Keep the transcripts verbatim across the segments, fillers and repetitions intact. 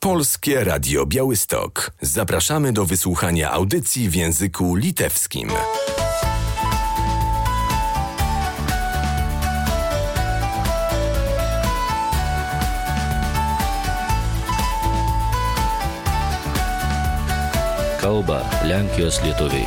Polskie Radio Białystok. Zapraszamy do wysłuchania audycji w języku litewskim. Kalba Lenkijos lietuviai.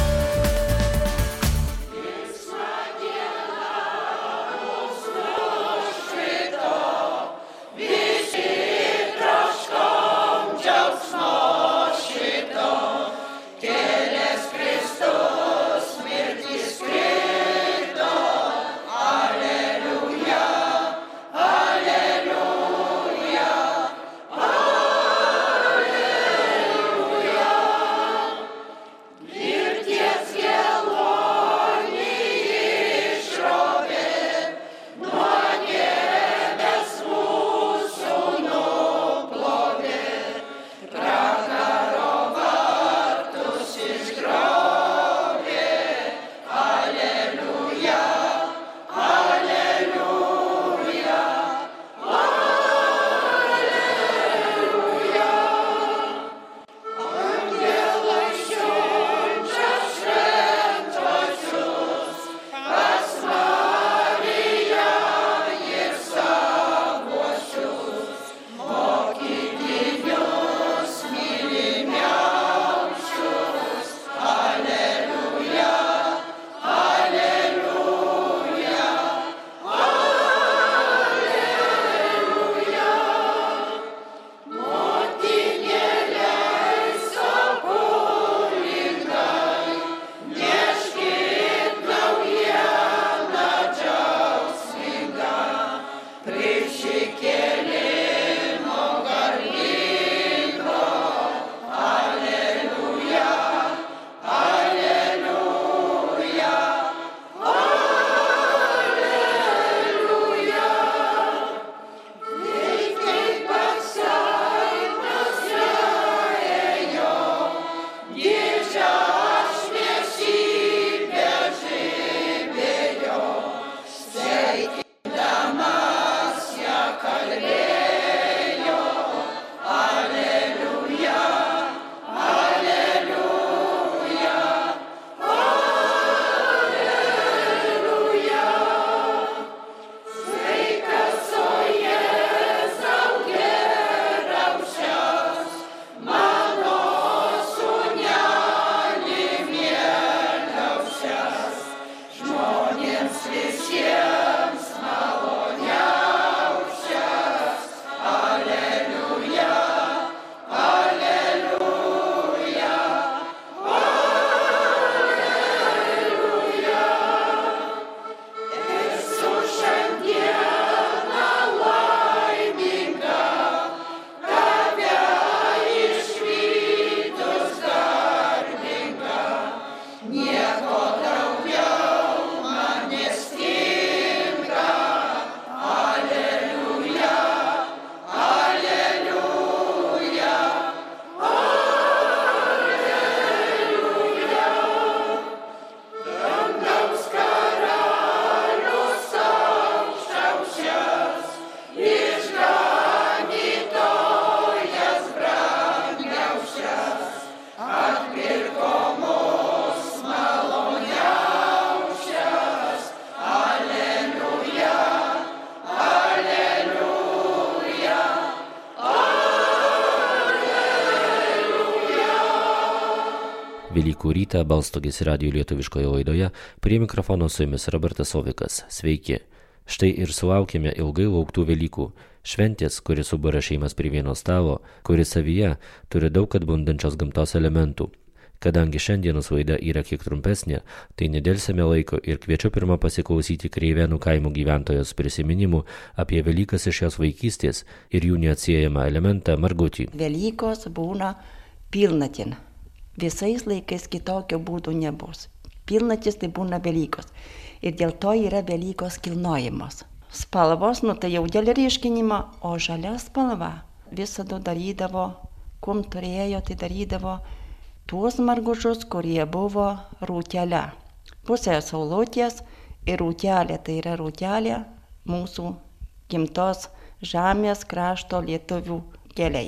Velykų rytą Balstogės radijo lietuviškoje laidoje prie mikrofono su jumis Robertas Ovikas. Sveiki. Štai ir sulaukėme ilgai lauktų Velykų. Šventės, kuri subara šeimas prie vieno stalo, kuri savyje turi daug atbundančios gamtos elementų. Kadangi šiandienos laida yra kiek trumpesnė, tai nedelsime laiko ir kviečiu pirmą pasiklausyti Kreivėnų kaimo gyventojos prisiminimų apie Velykas iš jos vaikystės ir jų neatsiejamą elementą Margutį. Velykos būna pilnatin. Visais laikais kitokio būdų nebus. Pilnatis tai būna Velykos. Ir dėl to yra Velykos kilnojamos. Spalvos, nu tai jau dėl ryškinimo, o žalia spalva visada darydavo, kum turėjo, tai darydavo tuos margužus, kurie buvo rūtelė. Pusė saulutės ir rūtelė, tai yra rūtelė mūsų gimtos žemės krašto lietuvių keliai yra.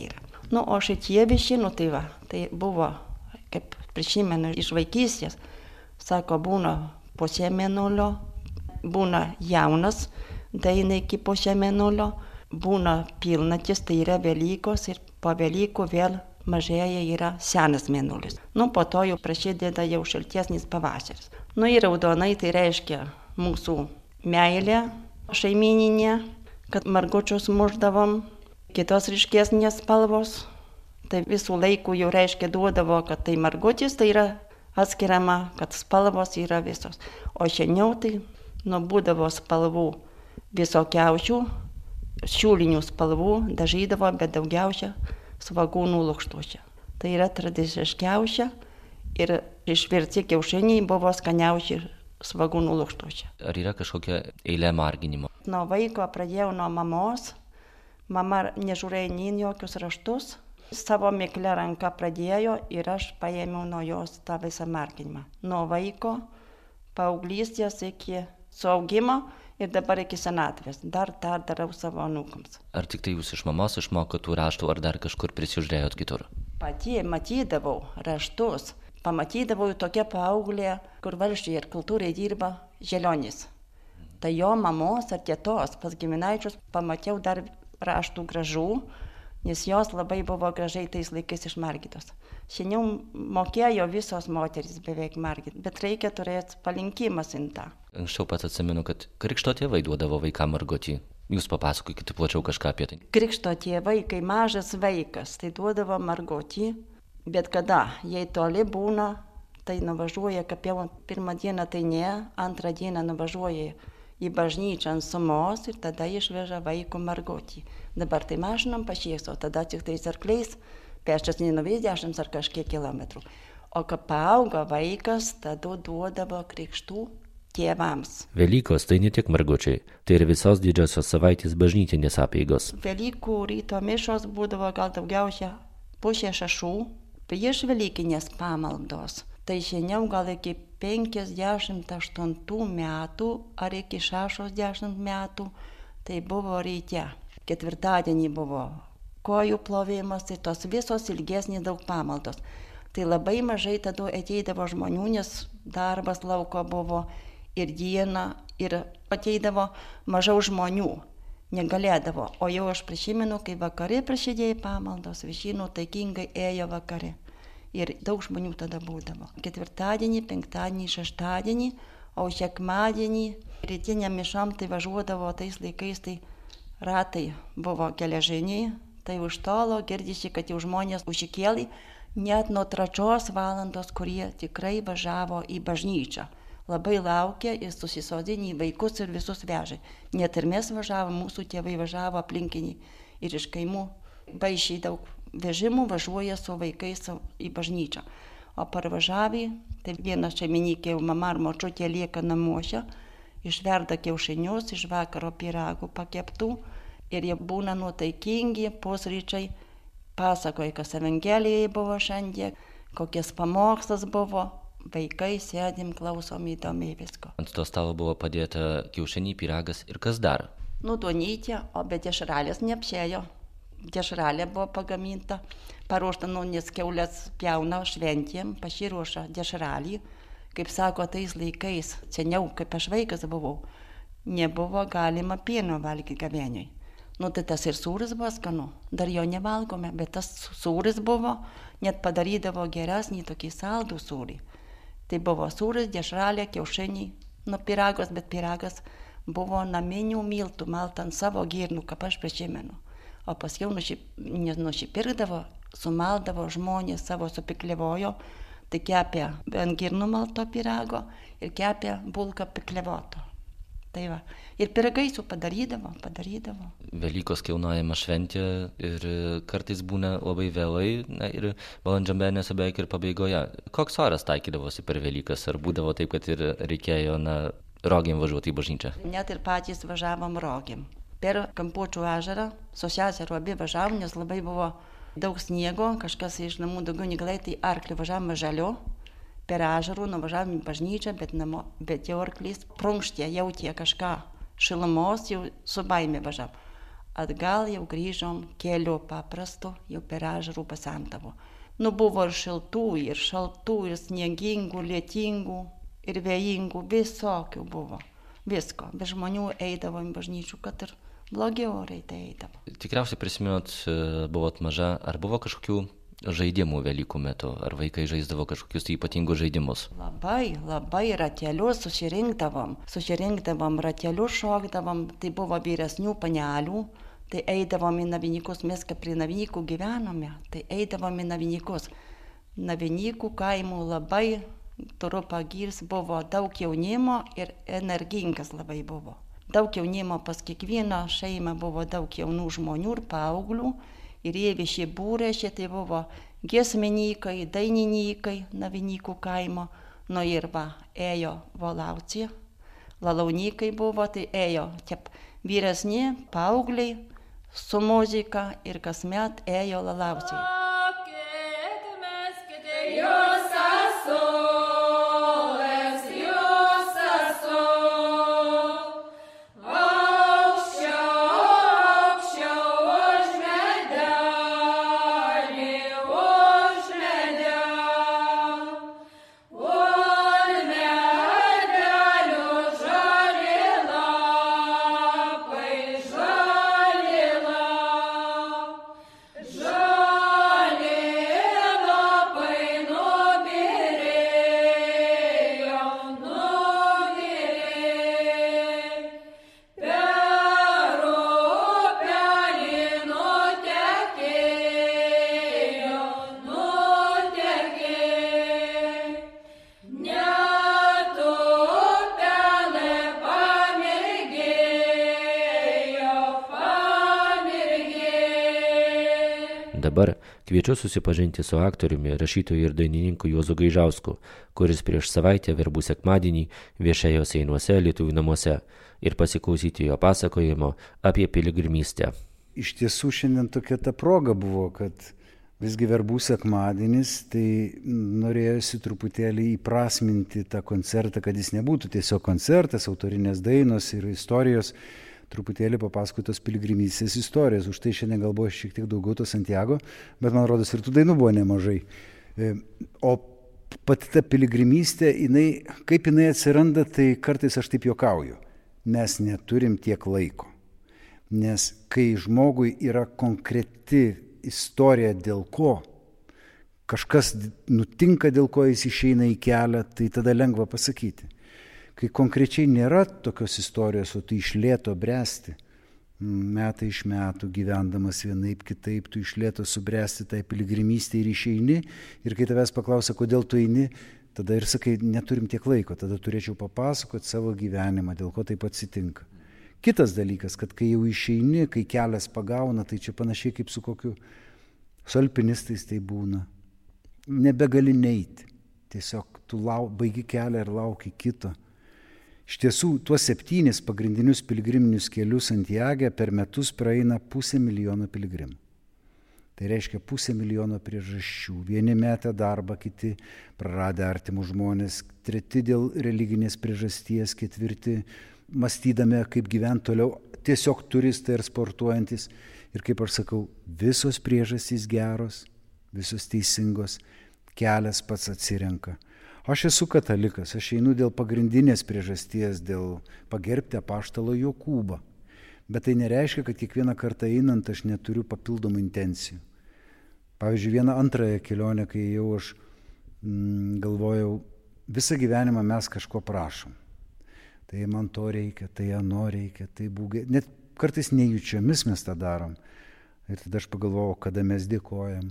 Nu, o šitie visi, nu tai va, tai buvo, kaip prisimenu iš vaikystės, sako, būna pusė mėnulio, būna jaunas, daina iki pusė mėnulio, būna pilnatis, tai yra Velykos ir po Velykų vėl mažėja yra senas mėnulis. Nu, po to jau prasideda jau šiltesnis pavasaris. Nu, ir raudonai tai reiškia mūsų meilę šeimininė, kad margučius muždavom, kitos ryškesnės spalvos. Tai visų laikų jau reiškia duodavo, kad tai margutis, tai yra atskiriama, kad spalvos yra visos. O šiandien tai nu, būdavo spalvų visokiausių, šiūlinių spalvų, dažydavo, bet daugiausia svagūnų lukštuose. Tai yra tradiciškiausia ir išvirti kiaušiniai buvo skaniausi svagūnų lukštuose. Ar yra kažkokia eilė marginimo? Nuo vaiko pradėjau nuo mamos. Mama nežiūrėjo nei jokius raštus. Savo miklę ranką pradėjo ir aš paėmiau nuo jos tą visą marginimą. Nuo vaiko, paauglystės iki suaugimo ir dabar iki senatvės. Dar tą darau savo anūkams. Ar tik tai jūs iš mamos išmokot tų raštų, ar dar kažkur prisižiūrėjot kitur? Pati matydavau raštus. Pamatydavau tokia paauglė, kur valsčiai ir kultūrai dirba Želionis. Tai jo mamos ar tėtos pas giminaičius pamačiau dar raštų gražų, nes jos labai buvo gražiai tais laikais išmargytos. Šiandien mokėjo visos moterys beveik margyti, bet reikia turėti palinkimas į tą. Anksčiau pats atsimenu, kad krikšto tėvai duodavo vaikam margotį. Jūs papasakokite plačiau kažką apie tai. Krikšto tėvai, kai mažas vaikas, tai duodavo margotį, bet kada, jei toli būna, tai nuvažiuoja, kaip jau pirmą dieną tai ne, antrą dieną nuvažiuoja į bažnyčią ant sumos ir tada išveža vaiko margotį. Dabar tai mažinam pašieso, tada tik tais arkliais, pėsčias nenuveis dešimt ar kažkiek kilometrų. O kai paauga vaikas, tada duodavo krikštų tėvams. Velykos tai ne tik margučiai, tai ir visos didžiosios savaitės bažnytinės apeigos. Velykų ryto mišos būdavo gal daugiausia pusė šešių, prieš velykinės pamaldos. Tai šiandien gal iki penkiasdešimt aštuntų metų ar iki šešiasdešimt metų, tai buvo ryte. Ketvirtadienį buvo kojų plovimas, tai tos visos ilgesnės daug pamaldos. Tai labai mažai tada ateidavo žmonių, nes darbas lauko buvo ir diena, ir ateidavo mažiau žmonių, negalėdavo. O jau aš prisimenu, kai vakare prasidėjo pamaldos, visi nuotaikingai ėjo vakare. Ir daug žmonių tada būdavo. Ketvirtadienį, penktadienį, šeštadienį, o sekmadienį rytiniam mišam tai važiuodavo tais laikais, tai ratai buvo geležiniai, tai už tolo girdisi, kad jau žmonės užsikėlė net nuo trečios valandos, kurie tikrai važiavo į bažnyčią. Labai laukė ir susisodinį vaikus ir visus vežė. Net ir mes važiavom, mūsų tėvai važiavo aplinkiniai ir iš kaimų baišiai daug vežimų važiuoja su vaikais į bažnyčią. O parvažiavę, tai viena šeimininkė, mama ar močiutė lieka namuose, išverda kiaušinius iš vakaro pyragų pakeptų ir jie būna nuotaikingi, pusryčiai, pasakoja, kas evangelijai buvo šiandien, kokias pamokslas buvo, vaikai sėdim, klausom įdomiai visko. Ant to stalo buvo padėta kiaušiniai, pyragas ir kas dar? Nu, duonytė, o bet dešrelės neapšėjo. Dešrelė buvo pagaminta, paruošta, nu, nes kiaulės pjauna šventėm, pasiruoša dešrelį. Kaip sako, tais laikais, seniau, kaip aš vaikas buvau, nebuvo galima pieno valgyti gavėniui. Nu, tai tas ir sūris buvo skanu, dar jo nevalgome, bet tas sūris buvo, net padarydavo geresnį tokį saldų sūrį. Tai buvo sūris, dešrelė, kiaušiniai, nu, pyragas, bet pyragas buvo naminių miltų, malta ant savo girnų, kaip aš prisimenu. O paskiau nusipirkdavo, sumaldavo žmonės savo supikliavojo, tai kepė ant girnų malto pyrago ir kepė bulką pikliavoto. Tai va. Ir pyragai su padarydavo, padarydavo. Velykos kilnojama šventė ir kartais būna labai vėlai, na, ir balandžio mėnesio beveik ir pabaigoje. Koks oras taikydavosi per Velykas? Ar būdavo taip, kad ir reikėjo, na, rogėm važiuoti į bažnyčią? Net ir patys važiavom rogėm. Per Kampučių ežerą, su seseru abi važiavom, nes labai buvo daug sniego, kažkas iš namų daugiau negalėjo, tai arklį važiavom žaliu, per ežerų nuvažiavom į bažnyčią, bet, namo, bet jau arklys prunkštė, jautė kažką šilumos, jau su baimė važiavom. atgal jau grįžom keliu paprastu, jau per ežerų pasemtavo. Nu buvo ir šiltų, ir šaltų, ir sniegingų, lietingų, ir vėjingų, visokių buvo. Visko. Be žmonių eidavo į bažnyčių, kad ir blogi orai tai eidavo. Tikriausiai prisimenot, buvot maža, ar buvo kažkokių žaidimų Velykų metu? Ar vaikai žaisdavo kažkokius ypatingus žaidimus? Labai, labai ratelius susirinkdavom. Susirinkdavom ratelius, šokdavom, tai buvo vyresnių panelių, tai eidavom į Navinykus, mes kaip prie Navinykų gyvenome, tai eidavom į Navinykus. Navinykų kaimų labai, turiu pagirs, buvo daug jaunimo ir energingas labai buvo. Daug jaunimo pas kiekvieną šeimą buvo daug jaunų žmonių ir paauglių. Ir jie visi būrė, šitai buvo giesmininkai, dainininkai Navinykų kaimo. Nu ir va, ėjo Volaucija, lalaunikai buvo, tai ėjo taip vyresni paaugliai su muzika ir kasmet ėjo Lalaucija. Dabar kviečiu susipažinti su aktoriumi, rašytoju ir dainininku Juozu Gaižausku, kuris prieš savaitę verbų sekmadienį viešėjo Seinuose Lietuvių namuose, ir pasiklausyti jo pasakojimo apie piligrimystę. Iš tiesų šiandien tokia ta proga buvo, kad visgi verbų sekmadienis, tai norėjosi truputėlį įprasminti tą koncertą, kad jis nebūtų tiesiog koncertas, autorinės dainos ir istorijos, truputėlį papasakotos piligrimystės istorijos. Už tai šiandien gal buvo šiek tiek daugiau to Santiago, bet man rodos ir tų dainų buvo nemažai. O pati ta piligrimystė, jinai, kaip jinai atsiranda, tai kartais aš taip juokauju. Mes neturim tiek laiko. Nes kai žmogui yra konkreti istorija dėl ko, kažkas nutinka, dėl ko jis išeina į kelią, tai tada lengva pasakyti. Kai konkrečiai nėra tokios istorijos, o tu iš lėto bręsti, metai iš metų gyvendamas vienaip kitaip, tu iš lėto subręsti tai piligrimystė ir išeini, ir kai tavęs paklausia, kodėl tu eini, tada ir sakai, neturim tiek laiko, tada turėčiau papasakoti savo gyvenimą, dėl ko taip atsitinka. Kitas dalykas, kad kai jau išeini, kai kelias pagauna, tai čia panašiai kaip su kokiu, su alpinistais tai būna. Nebegali neiti, tiesiog tu lau, baigi kelią ir lauki kito. Iš tiesų, tuos septynis pagrindinius piligriminius kelius Santiage per metus praeina pusę milijono piligrimų. Tai reiškia pusę milijono priežasčių. Vieni metę darbą, kiti praradę artimus žmonės, treti dėl religinės priežasties, ketvirti mąstydami, kaip gyventi toliau, tiesiog turistai ir sportuojantis. Ir kaip aš sakau, visos priežastys geros, visos teisingos, kelias pats atsirenka. Aš esu katalikas, aš einu dėl pagrindinės priežasties, dėl pagerbti apaštalo Jokūbą. Bet tai nereiškia, kad kiekvieną kartą einant aš neturiu papildomų intencijų. Pavyzdžiui, vieną antrąją kelionę, kai jau aš mm, galvojau, visą gyvenimą mes kažko prašom. Tai man to reikia, tai ano reikia, tai būgai. Net kartais nejučiomis mes tą darom. Ir tada aš pagalvojau, kada mes dėkojam.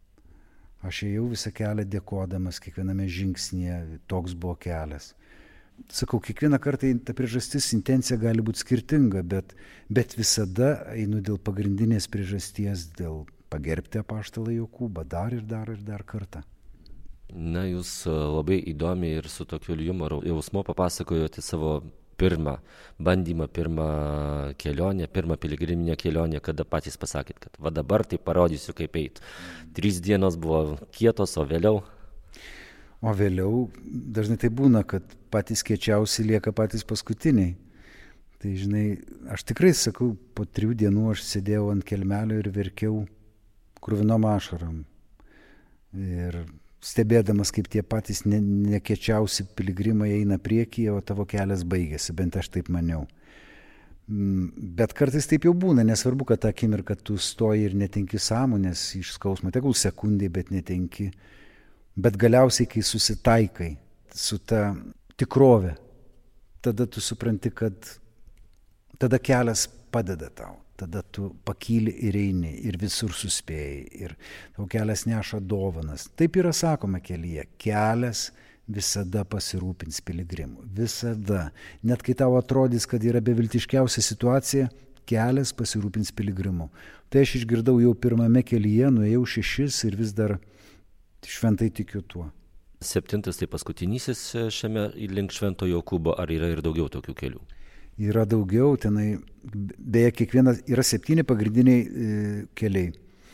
Aš ėjau visą kelią dėkodamas kiekviename žingsnėje, toks buvo kelias. Sakau, kiekvieną kartą ta priežastis, intencija gali būti skirtinga, bet, bet visada einu dėl pagrindinės priežasties, dėl pagerbti apaštalą Jokūbą dar ir dar ir dar kartą. Na, jūs labai įdomiai ir su tokiu jumoru jausmu papasakojote savo pirmą bandymą, pirmą kelionę, pirmą piligriminę kelionę, kada patys pasakėt, kad va dabar tai parodysiu, kaip eit. Trys dienos buvo kietos, o vėliau? O vėliau dažnai tai būna, kad patys kiečiausi lieka patys paskutiniai. Tai žinai, aš tikrai sakau, po trijų dienų aš sėdėjau ant kelmelio ir verkiau kruvinom ašarom. Ir stebėdamas, kaip tie patys ne, nekiečiausi piligrimai eina priekyje, o tavo kelias baigėsi, bent aš taip maniau. Bet kartais taip jau būna, nesvarbu, kad tą akimirką tu stoji ir netenki sąmonės iš skausmo, tegul sekundį, bet netenki. Bet galiausiai, kai susitaikai su ta tikrove, tada tu supranti, kad tada kelias padeda tau. Tada tu pakyli ir eini ir visur suspėjai ir tau kelias neša dovanas. Taip yra sakoma kelyje, kelias visada pasirūpins piligrimų. Visada. Net kai tau atrodys, kad yra beviltiškiausia situacija, kelias pasirūpins piligrimų. Tai aš išgirdau jau pirmame kelyje, nuėjau šešis ir vis dar šventai tikiu tuo. Septintas tai paskutinysis šiame link Švento Jokūbo, ar yra ir daugiau tokių kelių? Yra daugiau, tenai, beje, kiekvienas, yra septyni pagrindiniai e, keliai,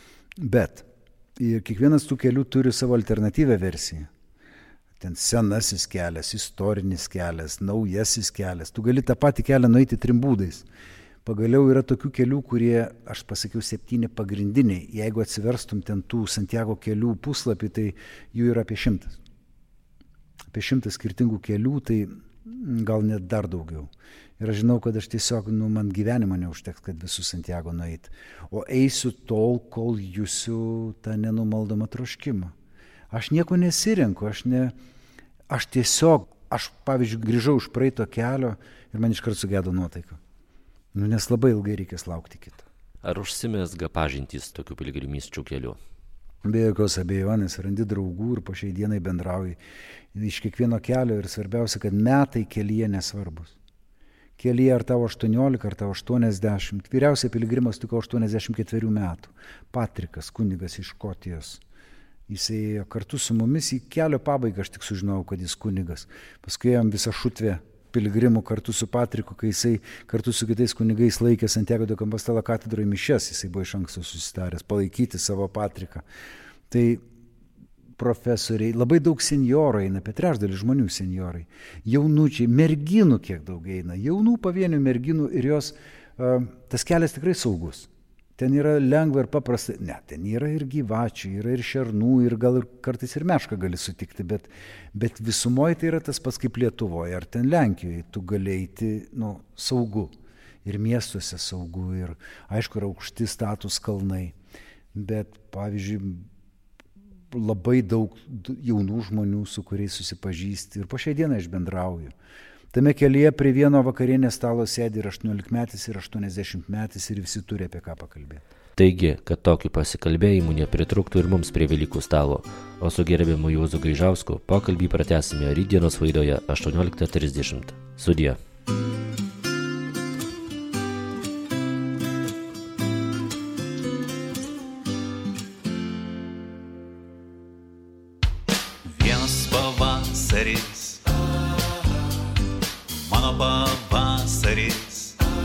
bet kiekvienas tų kelių turi savo alternatyvę versiją. Ten senasis kelias, istorinis kelias, naujasis kelias, tu gali tą patį kelią nueiti trim būdais. Pagaliau yra tokių kelių, kurie, aš pasakiau, septyni pagrindiniai, jeigu atsiverstum ten tų Santiago kelių puslapį, tai jų yra apie šimtas. Apie šimtas skirtingų kelių, tai gal net dar daugiau. Ir aš žinau, kad aš tiesiog, nu, man gyvenimo neužteks, kad visus Santiago nueit. O eisiu tol, kol jūsiu tą nenumaldomą troškimą. Aš nieko nesirenku, aš, ne, aš tiesiog, aš pavyzdžiui, grįžau iš praeito kelio ir man iškart sugedo nuotaika. Nu, nes labai ilgai reikės laukti kitą. Ar užsimezga pažintys tokių piligrimysčių kelių? Be jokios abejonės, randi draugų ir po šiai dienai bendrauji iš kiekvieno kelio ir svarbiausia, kad metai kelyje nesvarbus. Kelyje ar tavo aštuoniolika, ar tavo aštuoniasdešimt. Vyriausiai piligrimas tiko aštuoniasdešimt ketverių metų. Patrikas, kunigas iš Škotijos. Jis ėjo kartu su mumis į kelio pabaigą, aš tik sužinojau, kad jis kunigas. Paskui jam visą šutvę piligrimų kartu su Patriku, kai jisai kartu su kitais kunigais laikė Santiago de Compostela katedroje mišias, jisai buvo iš anksto susitaręs palaikyti savo Patriką. Tai profesoriai, labai daug senjorų eina, apie trečdalį žmonių senjorai, jaunučiai, merginų kiek daug eina, jaunų pavienių merginų ir jos, uh, tas kelias tikrai saugus. Ten yra lengva ir paprasta, ne, ten yra ir gyvačių, yra ir šernų, ir gal ir kartais ir mešką gali sutikti, bet, bet visumoje tai yra tas pats kaip Lietuvoje, ar ten Lenkijoje, tu gali eiti, nu, saugu. Ir miestuose saugu, ir aišku, yra aukšti status kalnai. Bet, pavyzdžiui, labai daug jaunų žmonių, su kuriais susipažįsti, ir po šiai dieną aš bendrauju. Tame kelyje prie vieno vakarienės stalo sėdi ir aštuoniolikmetis, ir aštuoniasdešimtmetis, ir visi turi apie ką pakalbėti. Taigi, kad tokių pasikalbėjimų nepritrūktų ir mums prie Velykų stalo, o su gerbiamu Juozu Gaižausku pokalbį pratęsime rytdienos laidoje aštuonioliktą trisdešimt. Sudie. Vienas pavasaris, mano pavasaris,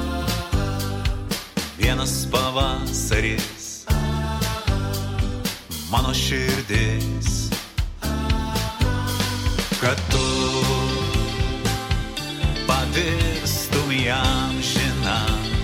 vienas pavasaris, mano širdis, kad tu pavirstum į amžiną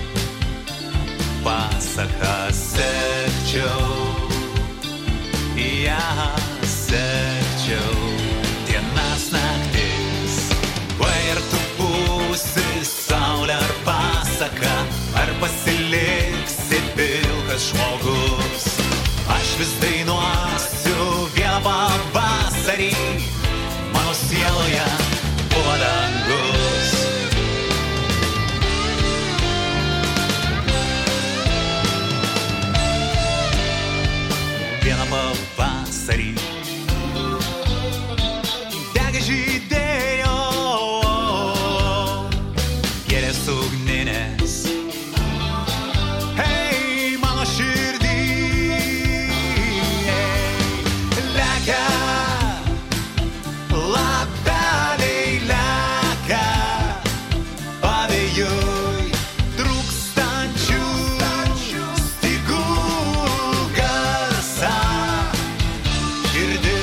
pasaką, sekčiau, į ją sekčiau dienas naktis. Vai ar tu būsi saulė ar pasaka, ar pasiliksi pilkas žmogus, aš vis dainuosiu vieną pavasarį, mano sieloje buvo dangus. Vieną pavasarį dega žydėjo gėlės ugninės. Hei, mano širdį, lekia, lapeliai lekia, pavėjui trūkstančių stygų garsą girdi.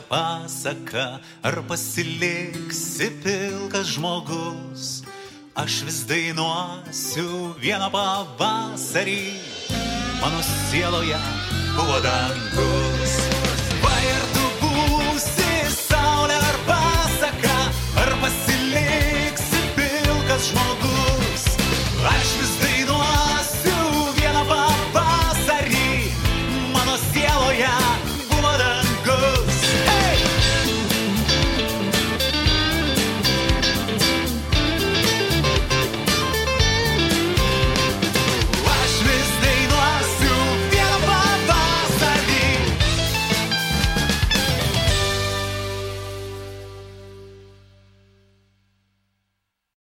pasaka, ar pasiliksi pilkas žmogus. Aš vis dainuosiu vieną pavasarį, mano sieloje buvo dangus.